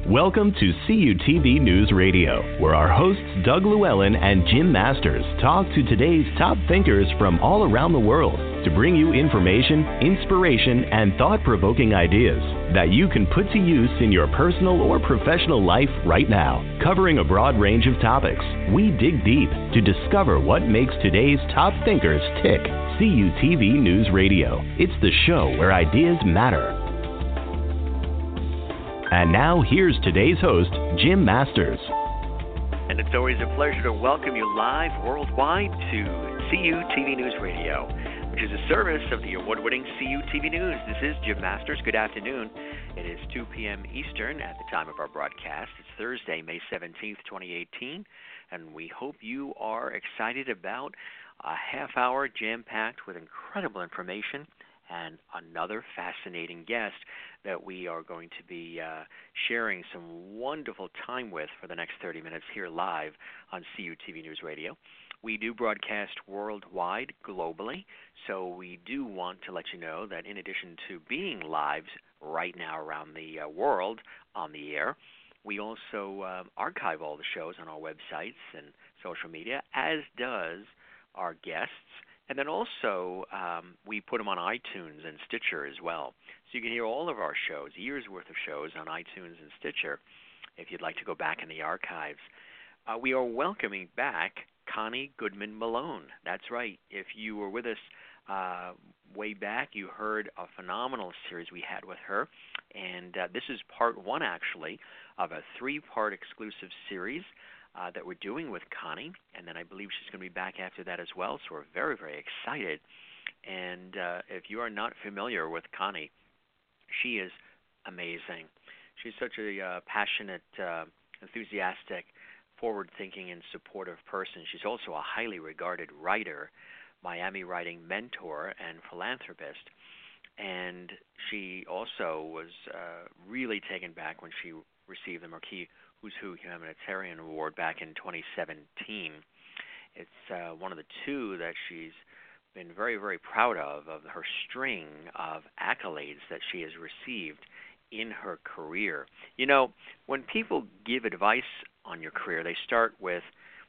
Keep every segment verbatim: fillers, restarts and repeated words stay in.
Welcome to C U T V News Radio, where our hosts Doug Llewellyn and Jim Masters talk to today's top thinkers from all around the world to bring you information, inspiration, and thought-provoking ideas that you can put to use in your personal or professional life right now. Covering a broad range of topics, we dig deep to discover what makes today's top thinkers tick. C U T V News Radio. It's the show where ideas matter. And now, here's today's host, Jim Masters. And it's always a pleasure to welcome you live worldwide to C U T V News Radio, which is a service of the award-winning C U T V News. This is Jim Masters. Good afternoon. It is two p.m. Eastern at the time of our broadcast. It's Thursday, May seventeenth, twenty eighteen, and we hope you are excited about a half-hour jam-packed with incredible information and another fascinating guest that we are going to be uh, sharing some wonderful time with for the next thirty minutes here live on C U T V News Radio. We do broadcast worldwide, globally, so we do want to let you know that in addition to being live right now around the uh, world on the air, we also uh, archive all the shows on our websites and social media, as does our guests. And then also, um, we put them on iTunes and Stitcher as well. So you can hear all of our shows, years' worth of shows on iTunes and Stitcher, if you'd like to go back in the archives. Uh, we are welcoming back Connie Goodman Malone. That's right. If you were with us uh, way back, you heard a phenomenal series we had with her. And uh, this is part one, actually, of a three-part exclusive series Uh, that we're doing with Connie, and then I believe she's going to be back after that as well, so we're very, very excited. And uh, if you are not familiar with Connie, she is amazing. She's such a uh, passionate, uh, enthusiastic, forward-thinking, and supportive person. She's also a highly regarded writer, Miami writing mentor, and philanthropist. And she also was uh, really taken back when she received the Marquis Who's Who Humanitarian Award back in twenty seventeen. It's uh, one of the two that she's been very, very proud of, of her string of accolades that she has received in her career. You know, when people give advice on your career, they start with,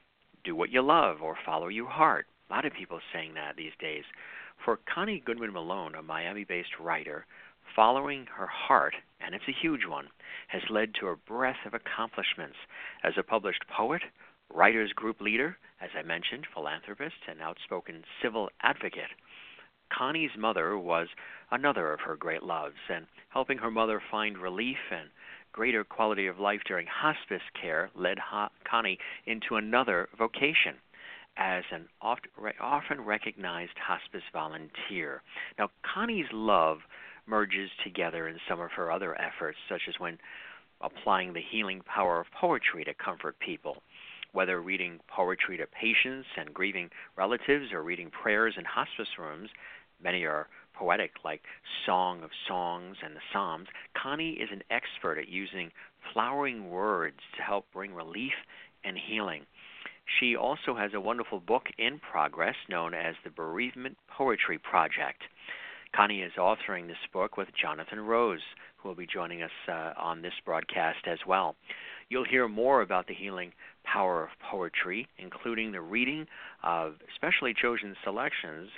do what you love or follow your heart. A lot of people saying that these days. For Connie Goodman Malone, a Miami-based writer, following her heart, and it's a huge one, has led to a breadth of accomplishments as a published poet, writers group leader, as I mentioned, philanthropist, and outspoken civil advocate. Connie's mother was another of her great loves, and helping her mother find relief and greater quality of life during hospice care led ha- Connie into another vocation as an oft, often recognized hospice volunteer. Now, Connie's love merges together in some of her other efforts, such as when applying the healing power of poetry to comfort people, whether reading poetry to patients and grieving relatives or reading prayers in hospice rooms. Many are poetic, like Song of Songs and the Psalms. Connie is an expert at using flowering words to help bring relief and healing. She also has a wonderful book in progress known as the Bereavement Poetry Project. Connie is authoring this book with Jonathan Rose, who will be joining us uh, on this broadcast as well. You'll hear more about the healing power of poetry, including the reading of specially chosen selections,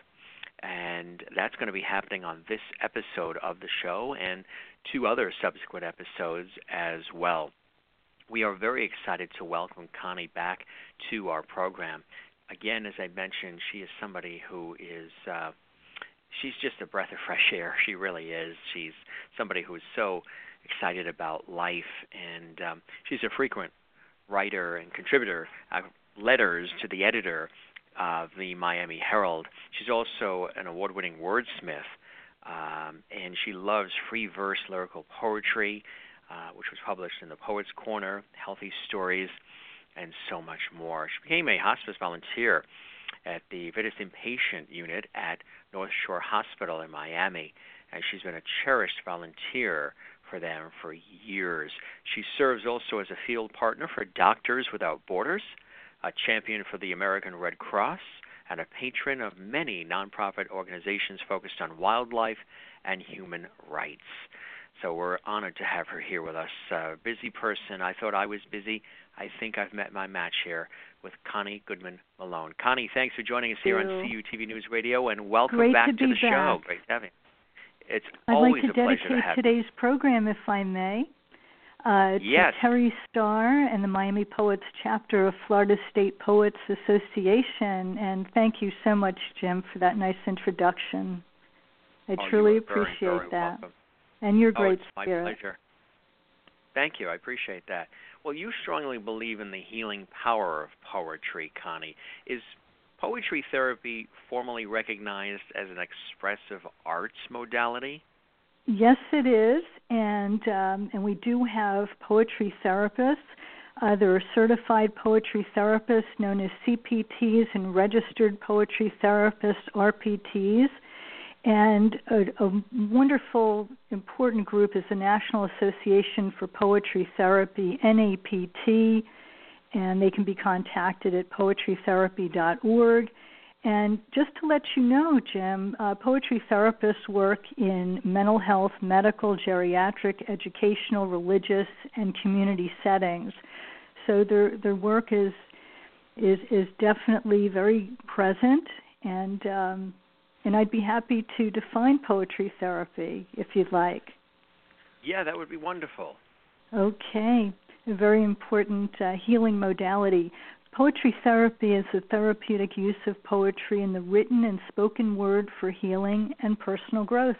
and that's going to be happening on this episode of the show and two other subsequent episodes as well. We are very excited to welcome Connie back to our program. Again, as I mentioned, she is somebody who is uh, She's just a breath of fresh air. She really is. She's somebody who is so excited about life, and um, she's a frequent writer and contributor of letters to the editor of the Miami Herald. She's also an award-winning wordsmith, um, and she loves free verse lyrical poetry, uh, which was published in the Poets' Corner, Healthy Stories, and so much more. She became a hospice volunteer at the Vitis Inpatient Unit at North Shore Hospital in Miami, and she's been a cherished volunteer for them for years. She serves also as a field partner for Doctors Without Borders, a champion for the American Red Cross, and a patron of many nonprofit organizations focused on wildlife and human rights. So we're honored to have her here with us. Uh, busy person. I thought I was busy. I think I've met my match here with Connie Goodman Malone. Connie, thanks for joining us here on C U T V News Radio, and welcome Great back to, to the back. show. Great to have you. It's I'd always like to a pleasure to dedicate have today's you. program, if I may, uh, yes. to Terry Starr and the Miami Poets chapter of Florida State Poets Association. And thank you so much, Jim, for that nice introduction. I oh, truly you are appreciate very, very that. Welcome. And your oh, great it's my spirit. pleasure. Thank you. I appreciate that. Well, you strongly believe in the healing power of poetry, Connie. Is poetry therapy formally recognized as an expressive arts modality? Yes, it is, and um, and we do have poetry therapists. Uh, there are certified poetry therapists known as C P Ts and registered poetry therapists, R P Ts. And a, a wonderful, important group is the National Association for Poetry Therapy, N A P T, and they can be contacted at poetry therapy dot org. And just to let you know, Jim, uh, poetry therapists work in mental health, medical, geriatric, educational, religious, and community settings. So their their work is is is definitely very present, and um, and I'd be happy to define poetry therapy if you'd like. Yeah, that would be wonderful. Okay, a very important uh, healing modality. Poetry therapy is the therapeutic use of poetry in the written and spoken word for healing and personal growth.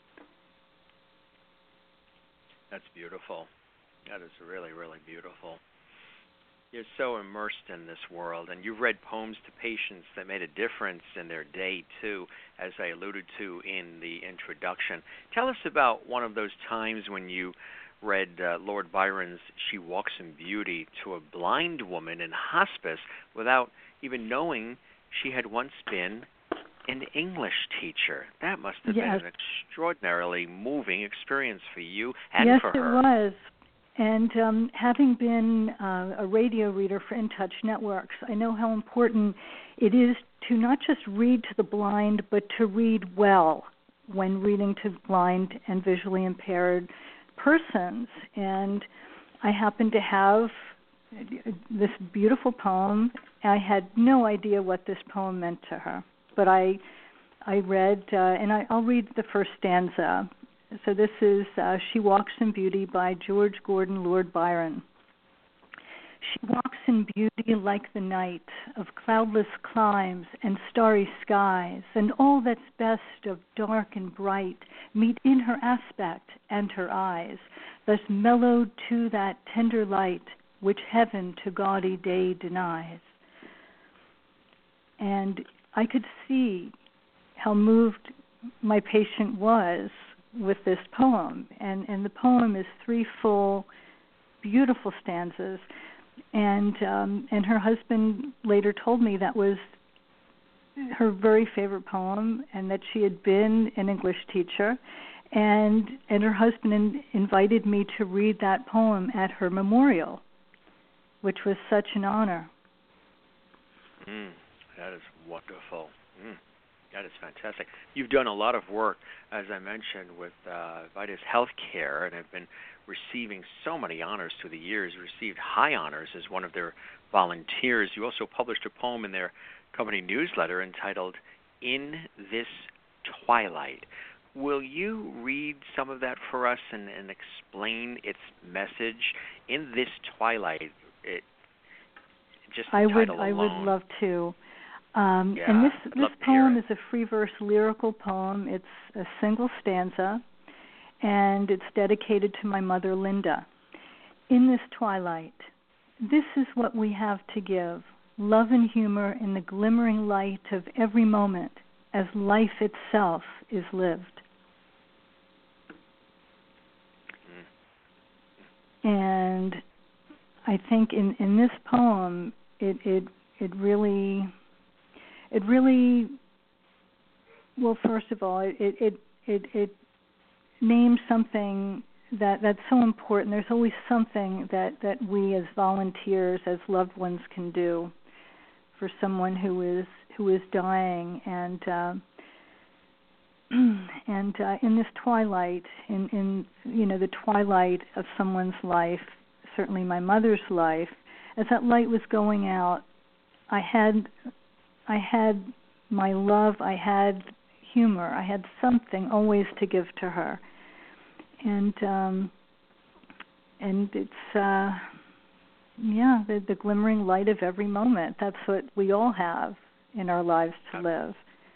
That's beautiful. That is really, really beautiful. You're so immersed in this world, and you've read poems to patients that made a difference in their day, too, as I alluded to in the introduction. Tell us about one of those times when you read uh, Lord Byron's She Walks in Beauty to a blind woman in hospice without even knowing she had once been an English teacher. That must have yes. been an extraordinarily moving experience for you and yes, for her. Yes, it was. And um, having been uh, a radio reader for In Touch Networks, I know how important it is to not just read to the blind, but to read well when reading to blind and visually impaired persons. And I happened to have this beautiful poem. I had no idea what this poem meant to her, but I I read, uh, and I, I'll read the first stanza. So this is uh, She Walks in Beauty by George Gordon Lord Byron. She walks in beauty like the night of cloudless climes and starry skies, and all that's best of dark and bright meet in her aspect and her eyes, thus mellowed to that tender light which heaven to gaudy day denies. And I could see how moved my patient was with this poem, and, and the poem is three full, beautiful stanzas, and um, and her husband later told me that was her very favorite poem, and that she had been an English teacher, and and her husband in, invited me to read that poem at her memorial, which was such an honor. Mm, that is wonderful. Mm. That is fantastic. You've done a lot of work, as I mentioned, with uh, Vitas Healthcare, and have been receiving so many honors through the years, received high honors as one of their volunteers. You also published a poem in their company newsletter entitled In This Twilight. Will you read some of that for us and, and explain its message? In This Twilight, it, just the I would, title I alone. would love to. Um, yeah, and this I'd this love to poem hear is a free verse lyrical poem. It's a single stanza, and it's dedicated to my mother, Linda. In this twilight, this is what we have to give, love and humor in the glimmering light of every moment as life itself is lived. Mm. And I think in, in this poem, it, it it really... It really, well, first of all, it it it, it names something that, that's so important. There's always something that, that we as volunteers, as loved ones, can do for someone who is who is dying. And uh, and uh, in this twilight, in, in you know the twilight of someone's life, certainly my mother's life, as that light was going out, I had, I had my love, I had humor, I had something always to give to her, and um, and it's uh, yeah, the, the glimmering light of every moment. That's what we all have in our lives to live.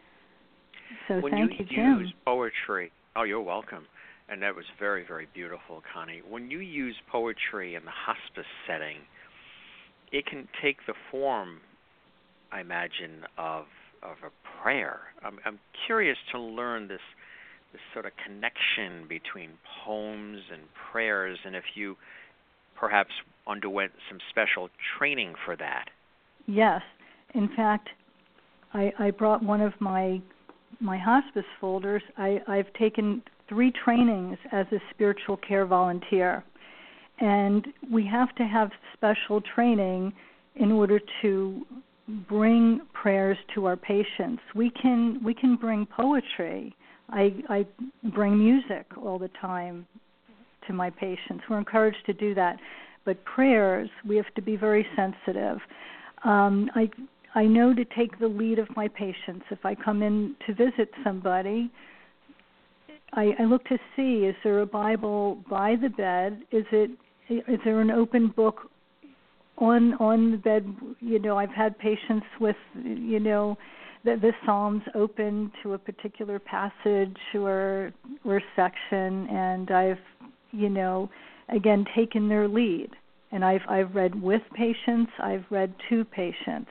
So when thank you, you, Jim. use poetry, oh, you're welcome, and that was very, very beautiful, Connie. When you use poetry in the hospice setting, it can take the form, I imagine, of of a prayer. I'm, I'm curious to learn this this sort of connection between poems and prayers, and if you perhaps underwent some special training for that. Yes. In fact, I, I brought one of my my hospice folders. I, I've taken three trainings as a spiritual care volunteer, and we have to have special training in order to bring prayers to our patients. We can we can bring poetry. I, I bring music all the time to my patients. We're encouraged to do that. But prayers, we have to be very sensitive. Um, I I know to take the lead of my patients. If I come in to visit somebody, I, I look to see, is there a Bible by the bed? Is it is there an open book on on the bed? You know, I've had patients with, you know, the, the Psalms open to a particular passage or or section, and I've, you know, again taken their lead. And I've I've read with patients, I've read to patients,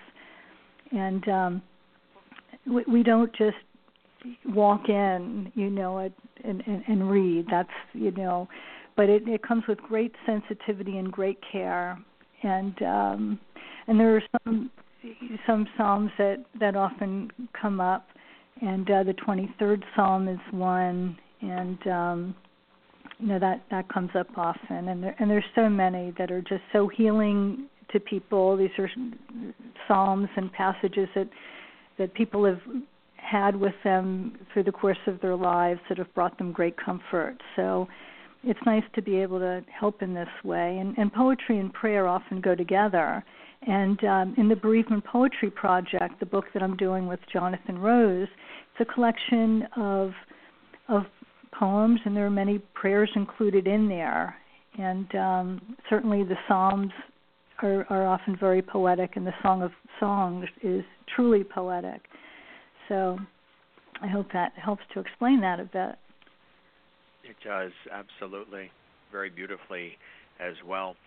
and um, we, we don't just walk in, you know, and, and, and read. That's, you know, but it, it comes with great sensitivity and great care. And um, and there are some some psalms that, that often come up, and uh, the twenty-third Psalm is one, and um, you know that, that comes up often. And there and there's so many that are just so healing to people. These are psalms and passages that that people have had with them through the course of their lives that have brought them great comfort. So it's nice to be able to help in this way. And, and poetry and prayer often go together. And um, in the Bereavement Poetry Project, the book that I'm doing with Jonathan Rose, it's a collection of of poems, and there are many prayers included in there. And um, certainly the Psalms are, are often very poetic, and the Song of Songs is truly poetic. So I hope that helps to explain that a bit. It does, absolutely, very beautifully as well.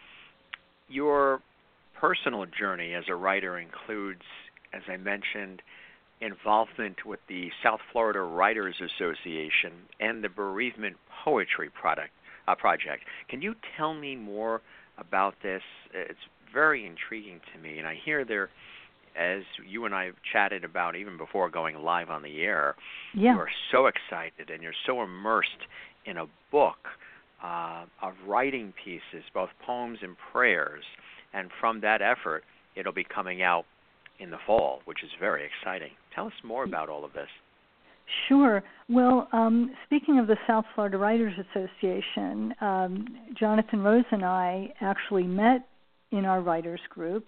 Your personal journey as a writer includes, as I mentioned, involvement with the South Florida Writers Association and the Bereavement Poetry product, uh, Project. Can you tell me more about this? It's very intriguing to me, and I hear there, as you and I have chatted about even before going live on the air, yeah. you are so excited and you're so immersed in a book uh, of writing pieces, both poems and prayers, and from that effort, it'll be coming out in the fall, which is very exciting. Tell us more about all of this. Sure. Well, um, speaking of the South Florida Writers Association, um, Jonathan Rose and I actually met in our writers group,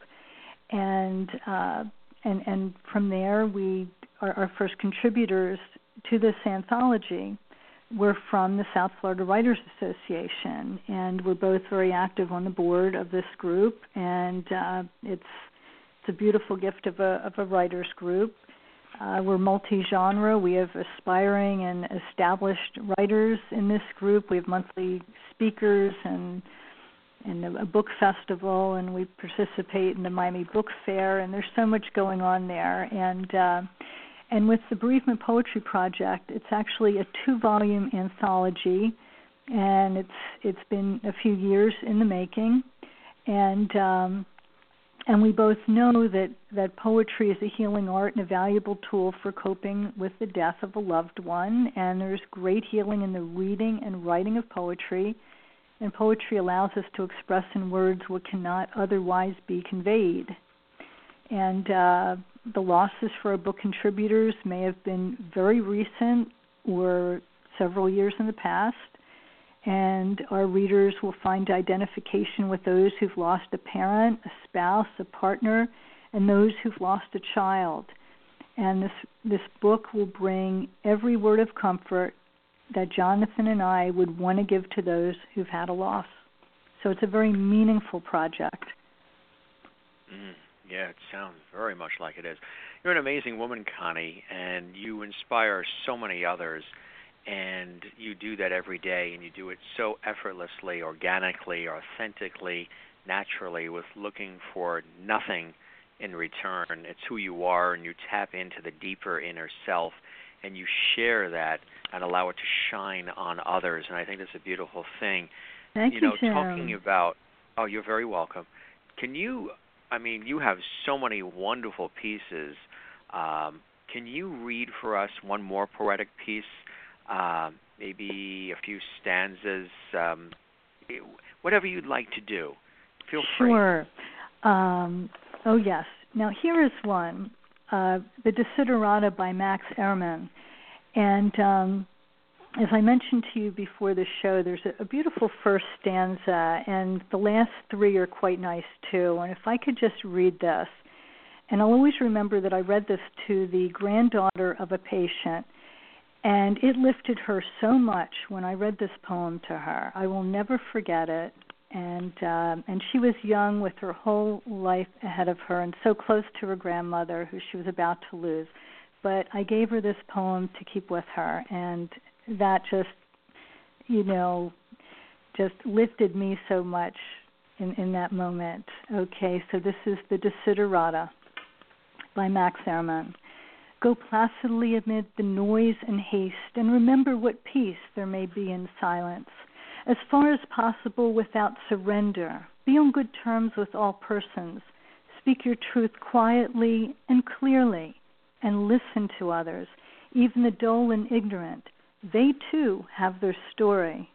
and uh, and and from there, we our, our first contributors to this anthology were from the South Florida Writers Association, and we're both very active on the board of this group, and uh, it's it's a beautiful gift of a of a writers group. Uh, we're multi-genre. We have aspiring and established writers in this group. We have monthly speakers and and a, a book festival, and we participate in the Miami Book Fair, and there's so much going on there. And uh, and with the Bereavement Poetry Project, it's actually a two-volume anthology, and it's it's been a few years in the making, and um, and we both know that, that poetry is a healing art and a valuable tool for coping with the death of a loved one, and there's great healing in the reading and writing of poetry, and poetry allows us to express in words what cannot otherwise be conveyed. And uh, the losses for our book contributors may have been very recent or several years in the past. And our readers will find identification with those who've lost a parent, a spouse, a partner, and those who've lost a child. And this this book will bring every word of comfort that Jonathan and I would want to give to those who've had a loss. So it's a very meaningful project. Mm, yeah, it sounds very much like it is. You're an amazing woman, Connie, and you inspire so many others. And you do that every day, and you do it so effortlessly, organically, authentically, naturally, with looking for nothing in return. It's who you are, and you tap into the deeper inner self, and you share that and allow it to shine on others. And I think that's a beautiful thing. Thank you know, you, Jim. Talking about, oh, you're very welcome. Can you, I mean, you have so many wonderful pieces. Um, can you read for us one more poetic piece? Uh, maybe a few stanzas, um, whatever you'd like to do. Feel free. Sure. Um, oh, yes. Now, here is one, uh, The Desiderata by Max Ehrmann. And um, as I mentioned to you before the show, there's a, a beautiful first stanza, and the last three are quite nice, too. And if I could just read this, and I'll always remember that I read this to the granddaughter of a patient, and it lifted her so much when I read this poem to her. I will never forget it. And um, and she was young with her whole life ahead of her and so close to her grandmother who she was about to lose. But I gave her this poem to keep with her, and that just, you know, just lifted me so much in, in that moment. Okay, so this is The Desiderata by Max Ehrmann. Go placidly amid the noise and haste, and remember what peace there may be in silence. As far as possible without surrender, be on good terms with all persons. Speak your truth quietly and clearly, and listen to others, even the dull and ignorant. They, too, have their story.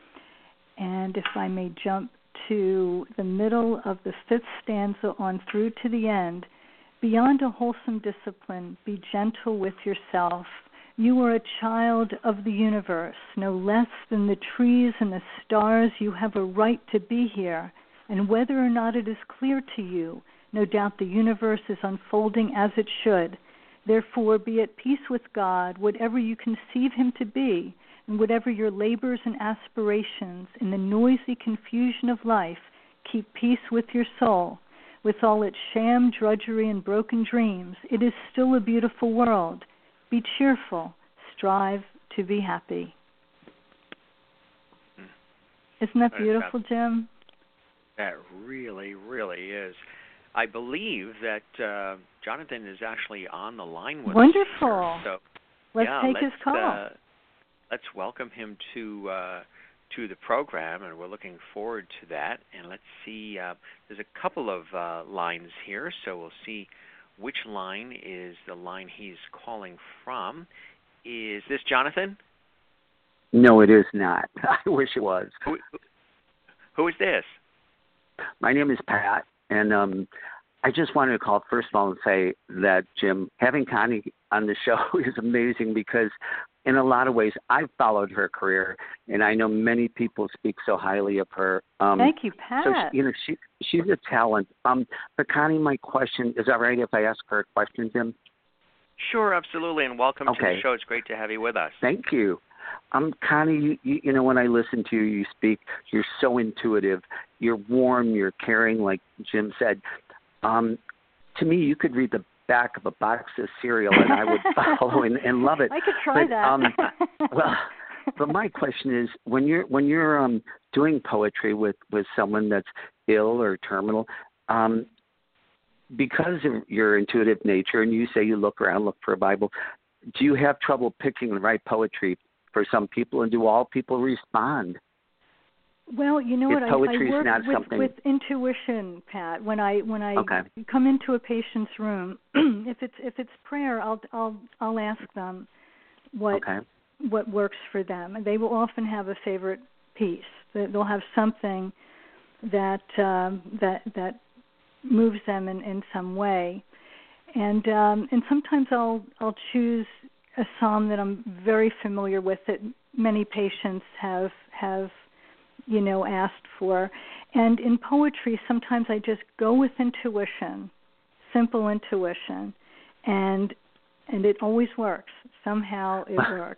And if I may jump to the middle of the fifth stanza on through to the end, beyond a wholesome discipline, be gentle with yourself. You are a child of the universe, no less than the trees and the stars. You have a right to be here, and whether or not it is clear to you, no doubt the universe is unfolding as it should. Therefore, be at peace with God, whatever you conceive him to be, and whatever your labors and aspirations in the noisy confusion of life, keep peace with your soul. With all its sham, drudgery, and broken dreams, it is still a beautiful world. Be cheerful. Strive to be happy. Isn't that beautiful, Jim? That really, really is. I believe that uh, Jonathan is actually on the line with Wonderful. us. Wonderful. So, let's yeah, take let's, his call. Uh, let's welcome him to uh, to the program, and we're looking forward to that. And let's see, uh, there's a couple of uh, lines here, so we'll see which line is the line he's calling from. Is this Jonathan? No, it is not. I wish it was. Who, who is this? My name is Pat, and um, I just wanted to call first of all and say that, Jim, having Connie on the show is amazing because in a lot of ways I've followed her career, and I know many people speak so highly of her. Um, Thank you, Pat. So, she, you know, she she's a talent. Um, but Connie, my question, is that right if I ask her a question, Jim? Sure, absolutely, and welcome okay. to the show. It's great to have you with us. Thank you. Um, Connie, you, you, you know, when I listen to you, you speak, you're so intuitive. You're warm, you're caring, like Jim said. Um, to me, you could read the back of a box of cereal, and I would follow and, and love it. I could try but, that. um, well, but my question is, when you're when you're um, doing poetry with, with someone that's ill or terminal, um, because of your intuitive nature, and you say you look around, look for a Bible, do you have trouble picking the right poetry for some people, and do all people respond? Well, you know if what, I, I work not with, something... with intuition, Pat. When I when I okay. come into a patient's room, if it's if it's prayer, I'll I'll I'll ask them what okay. what works for them, and they will often have a favorite piece. They'll have something that um, that that moves them in, in some way, and um, and sometimes I'll I'll choose a psalm that I'm very familiar with that many patients have have you know asked for. And in poetry, sometimes I just go with intuition, simple intuition, and and it always works. Somehow it works.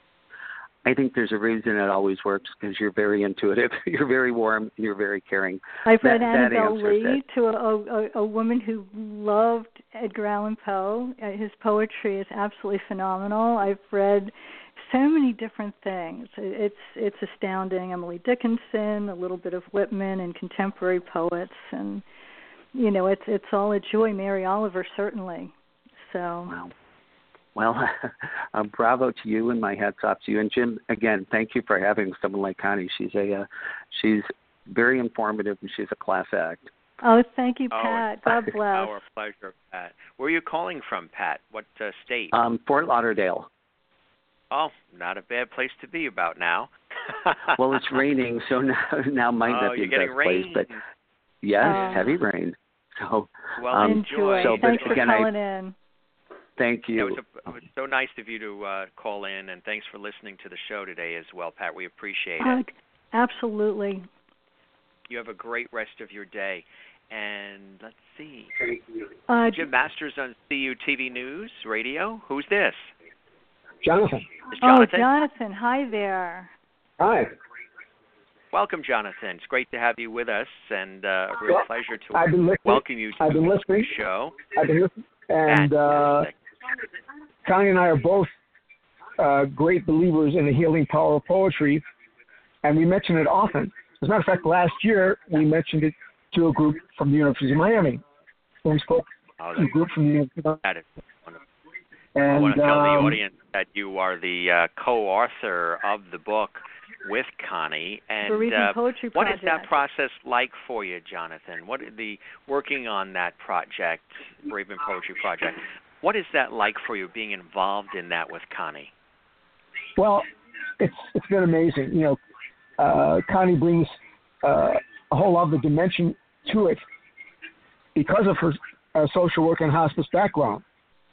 I think there's a reason it always works, because you're very intuitive, you're very warm, you're very caring. I've read that, Annabelle that Lee it. to a, a, a woman who loved Edgar Allan Poe. His poetry is absolutely phenomenal. I've read so many different things. It's it's astounding. Emily Dickinson, a little bit of Whitman, and contemporary poets, and you know, it's it's all a joy. Mary Oliver, certainly. So. Wow. Well, uh, bravo to you, and my hat's off to you. And Jim, again, thank you for having someone like Connie. She's a uh, she's very informative, and she's a class act. Oh, thank you, oh, Pat. God bless. Our pleasure, Pat. Where are you calling from, Pat? What uh, state? Um, Fort Lauderdale. Oh, not a bad place to be about now. Well, it's raining, so now, now might oh, not be you're the getting best rain. place. But yes, uh, heavy rain. So, well, um, enjoy. So, Thanks but for again, calling I, in. Thank you. Yeah, it, was a, it was so nice of you to uh, call in, and thanks for listening to the show today as well, Pat. We appreciate Uh, it. absolutely. You have a great rest of your day. And let's see. Uh, Jim Masters on C U T V News Radio. Who's this? Jonathan. Is Jonathan? Oh, Jonathan. Hi there. Hi. Welcome, Jonathan. It's great to have you with us, and uh, a real Well, pleasure to I've been listening. welcome you to I've been the listening. show. I've been listening. And uh, Connie and I are both uh, great believers in the healing power of poetry, and we mention it often. As a matter of fact, last year we mentioned it to a group from the University of Miami. We spoke Oh, to a group from the University of Miami. that is wonderful. And, I want to tell um, the audience that you are the uh, co-author of the book with Connie. And Bereavement uh, Poetry what Project. is that process like for you, Jonathan? What is the working on that project, Bereavement Poetry Project? What is that like for you, being involved in that with Connie? Well, it's it's been amazing. You know, uh, Connie brings uh, a whole other dimension to it because of her uh, social work and hospice background,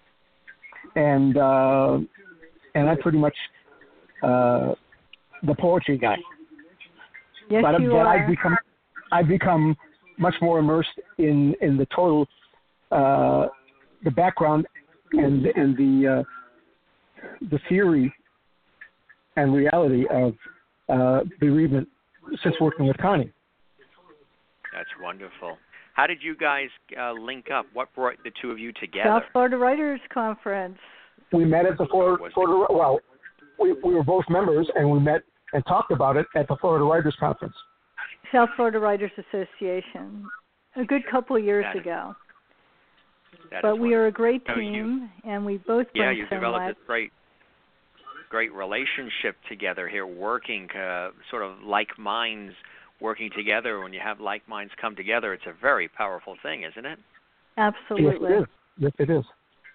and uh, and I'm pretty much uh, the poetry guy. Yes, but you but are. I've become I've become much more immersed in in the total uh, the background and and the uh, the theory and reality of uh, bereavement since working with Connie. That's wonderful. How did you guys uh, link up? What brought the two of you together? South Florida Writers Conference. We met at the Florida, Was it- Florida well, we, we were both members, and we met and talked about it at the Florida Writers Conference. South Florida Writers Association, a good couple of years That is- ago. That But is we are a great So you- team, and we both Yeah, bring you so developed much. this great, great relationship together here, working uh, sort of like minds working together. When you have like minds come together, it's a very powerful thing, isn't it? Absolutely. Yes, it is. Yes, it is.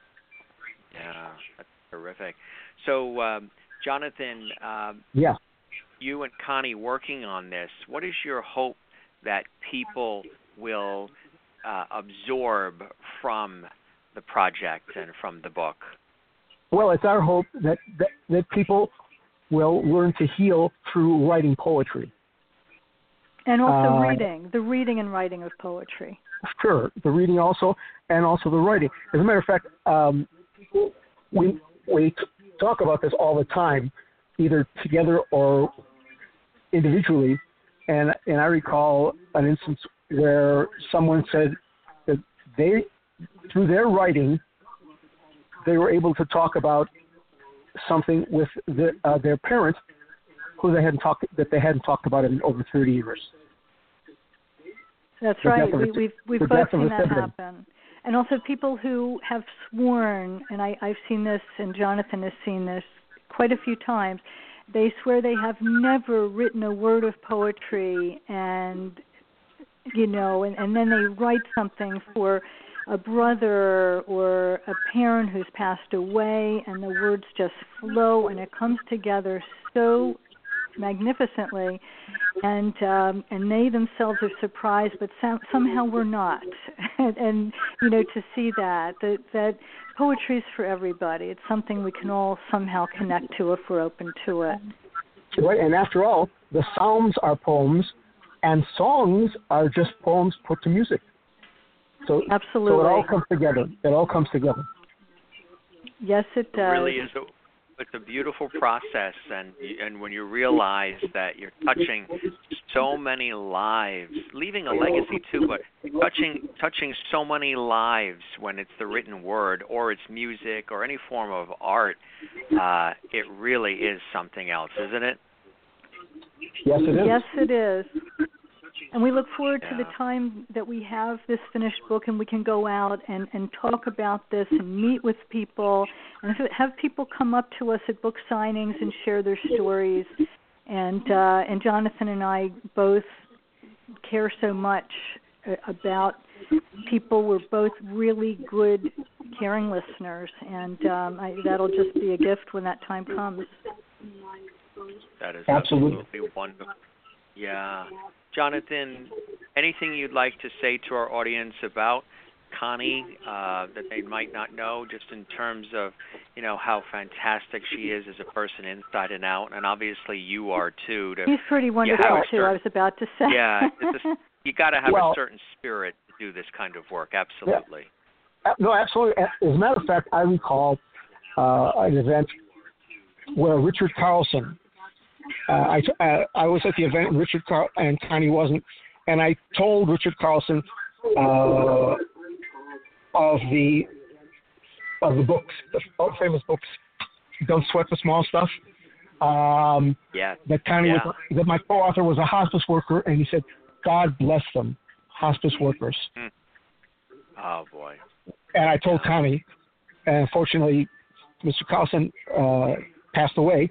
Yeah, that's terrific. So, um, Jonathan, um, Yeah. you and Connie working on this, what is your hope that people will uh, absorb from the project and from the book? Well, it's our hope that, that, that people will learn to heal through writing poetry. And also Uh, reading, the reading and writing of poetry. Sure, the reading also, and also the writing. As a matter of fact, um, we we t- talk about this all the time, either together or individually. And and I recall an instance where someone said that they, through their writing, they were able to talk about something with the, uh, their parent, who they hadn't talked that they hadn't talked about in over thirty years. That's The right. death of We, a- we've we've the both death of seen a that sibling. happen. And also people who have sworn, and I, I've seen this, and Jonathan has seen this quite a few times. They swear they have never written a word of poetry, and you know, and, and then they write something for a brother or a parent who's passed away, and the words just flow, and it comes together so magnificently, and um, and they themselves are surprised, but some, somehow we're not. and, and you know, to see that that that poetry is for everybody. It's something we can all somehow connect to if we're open to it. Right, and after all, the Psalms are poems, and songs are just poems put to music. So, Absolutely. So it all comes together. It all comes together. Yes, it does. It really is. A, it's a beautiful process, and and when you realize that you're touching so many lives, leaving a legacy too, but touching touching so many lives when it's the written word or it's music or any form of art, uh, it really is something else, isn't it? Yes, it is. Yes, it is. And we look forward yeah. to the time that we have this finished book and we can go out and, and talk about this and meet with people and have people come up to us at book signings and share their stories. And uh, and Jonathan and I both care so much about people. We're both really good, caring listeners, and um, I, that'll just be a gift when that time comes. That is absolutely, absolutely wonderful. Yeah. Jonathan, anything you'd like to say to our audience about Connie uh, that they might not know, just in terms of, you know, how fantastic she is as a person inside and out, and obviously you are too. To, He's pretty wonderful too, certain, I was about to say. Yeah, it's a, you got to have well, a certain spirit to do this kind of work, absolutely. Yeah. No, absolutely. As a matter of fact, I recall uh, an event where Richard Carlson, Uh, I, uh, I was at the event, and Richard Car- and Connie wasn't, and I told Richard Carlson uh, of the of the books, the famous books, Don't Sweat the Small Stuff. Um, yeah. That Connie yeah. was, that my co-author was a hospice worker, and he said, "God bless them, hospice workers." Mm. Oh boy. And I told Connie, and unfortunately, Mister Carlson uh, passed away.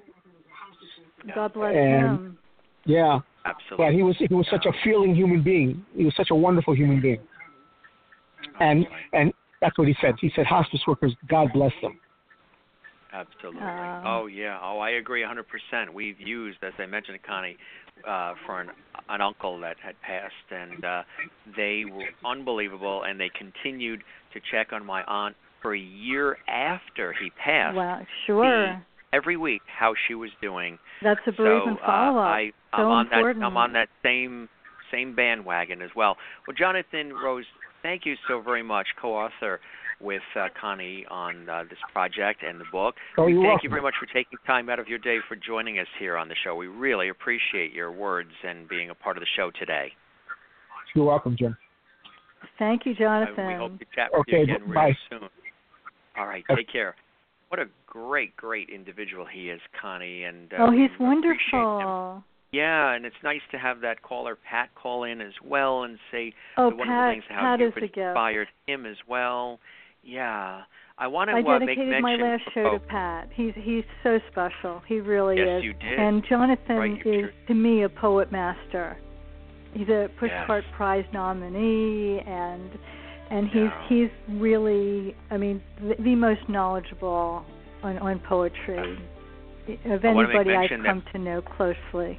God bless and, him. Yeah. Absolutely. But he was he was such a feeling human being. He was such a wonderful human being. Oh, and boy. and that's what he said. He said, "Hospice workers, God bless them." Absolutely. Um, oh yeah. Oh, I agree one hundred percent. We've used, as I mentioned to Connie, uh, for an, an uncle that had passed, and uh, they were unbelievable, and they continued to check on my aunt for a year after he passed. Wow, sure. See every week how she was doing. That's a bereavement so, follow-up. Uh, I, I'm so on important. that. I'm on that same same bandwagon as well. Well, Jonathan Rose, thank you so very much, co-author with uh, Connie on uh, this project and the book. Oh, you're thank welcome. you very much for taking time out of your day for joining us here on the show. We really appreciate your words and being a part of the show today. You're welcome, Jim. Thank you, Jonathan. Uh, we hope to chat with Okay, you again bye. really soon. All right, take care. What a great, great individual he is, Connie. And uh, oh, he's we appreciate him. wonderful. Yeah, and it's nice to have that caller Pat call in as well and say Oh, the wonderful Pat, things how Pat you is a gift. inspired him as well. Yeah, I want to I uh, make dedicated mention. my last show oh, to Pat. He's he's so special. He really yes, is. you did. And Jonathan Right, you is sure. to me a poet master. He's a Pushcart Yes. Prize nominee, and and he's Yeah. he's really, I mean, the, the most knowledgeable on on poetry of I wanna make anybody I've mention come to know closely.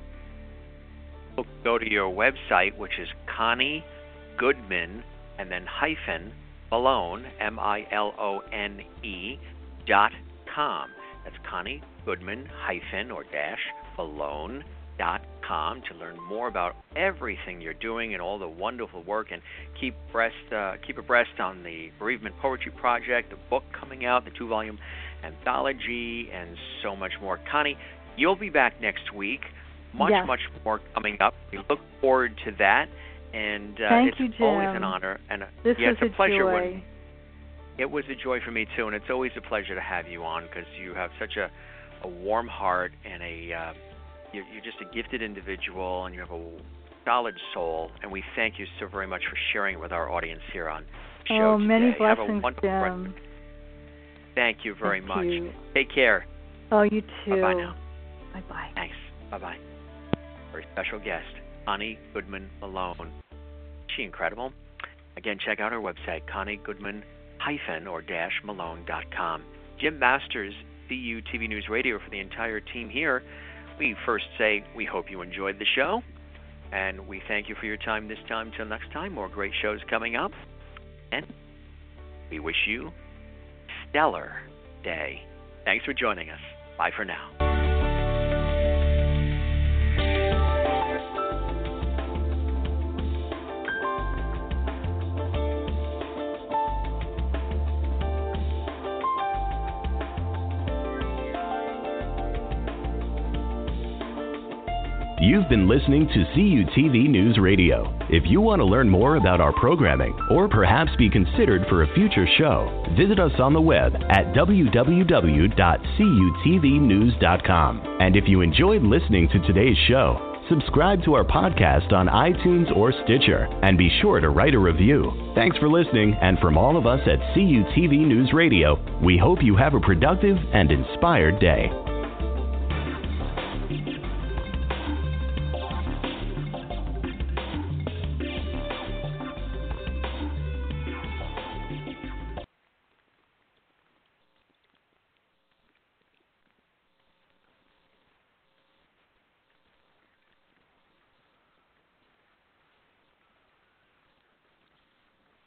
Go to your website, which is Connie Goodman, and then hyphen Malone, M I L O N E, dot com. That's Connie Goodman, hyphen or dash Malone dot com to learn more about everything you're doing and all the wonderful work, and keep abreast, uh, keep abreast on the Bereavement Poetry Project, the book coming out, the two-volume anthology, and so much more. Connie, you'll be back next week. Much, Yes. much more coming up. We look forward to that, and uh, Thank it's you, Jim. always an honor. And a, This yeah, was it's a pleasure. joy. When, it was a joy for me too, and it's always a pleasure to have you on because you have such a, a warm heart and a uh, you're, you're just a gifted individual, and you have a solid soul. And we thank you so very much for sharing it with our audience here on the show Oh, today. many Have a blessings, wonderful rest Jim. of- Thank you very Thank much. you. Take care. Oh, you too. Bye bye now. Bye bye. Thanks. Bye bye. Very special guest, Connie Goodman Malone. Is she incredible? Again, check out our website, Connie Goodman hyphen or dash Malone dot com. Jim Masters, C U T V News Radio, for the entire team here. we first say we hope you enjoyed the show, and we thank you for your time this time. Till next time, more great shows coming up, and we wish you a stellar day. Thanks for joining us. Bye for now. You've been listening to C U T V News Radio. If you want to learn more about our programming or perhaps be considered for a future show, visit us on the web at w w w dot c u t v news dot com. And if you enjoyed listening to today's show, subscribe to our podcast on iTunes or Stitcher, and be sure to write a review. Thanks for listening, and from all of us at C U T V News Radio, we hope you have a productive and inspired day.